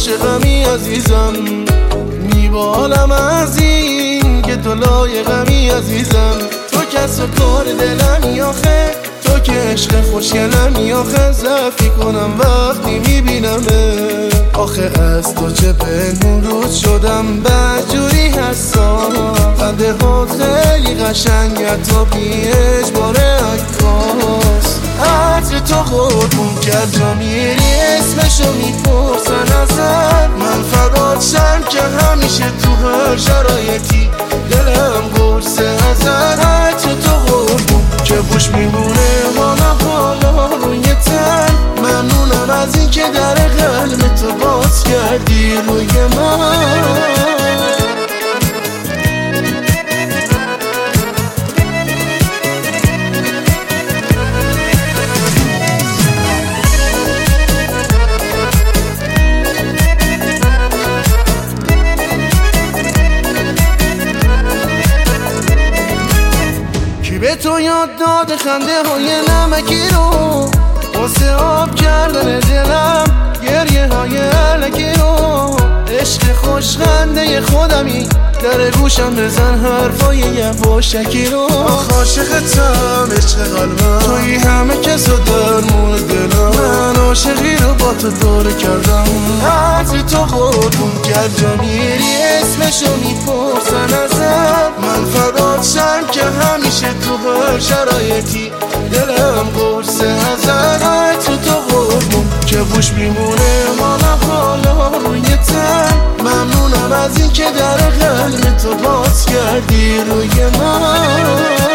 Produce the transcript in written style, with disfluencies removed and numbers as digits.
عاشقمی عزیزم، میبالم از این که تو لایقمی عزیزم. تو کس و کار دلمی آخه، تو که عشق خوشگلمی آخه. ضعفی کنم وقتی میبینمه، آخه از تو چه پنهون رود شدم بدجوری حسام. خنده هات خیلی قشنگه تا بی اجبار عکاس. عطر تو قربون کرد جا میری اسمشو میپرسن ازت. من فدات شم که همیشه تو هر شرایطی دلم قرصه ازت. عطر تو قربون که بوش میمونه حالا روی تن. ممنونم از این که در قلب تو باز کردی روی من. به تو یاد داد خنده های نمکی رو، واسه آب کردن دلم گریه های علکی رو. عشق خوش خنده خودمی در گوشم بزن حرفای یواشکی رو. عاشقتم عشق قلبم، توی همه کس و درمون دلم. من عاشقی رو با تو دور کردم. عطر تو قربون کرد جا میری اسمشو میپرسن ازت. من فدات شم که همیشه تو هر شرایطی دلم قرصه ازت. عطر تو قربون که بوش میمونه حالا روی تن. ممنونم از این که در قلب تو باز کردی روی من.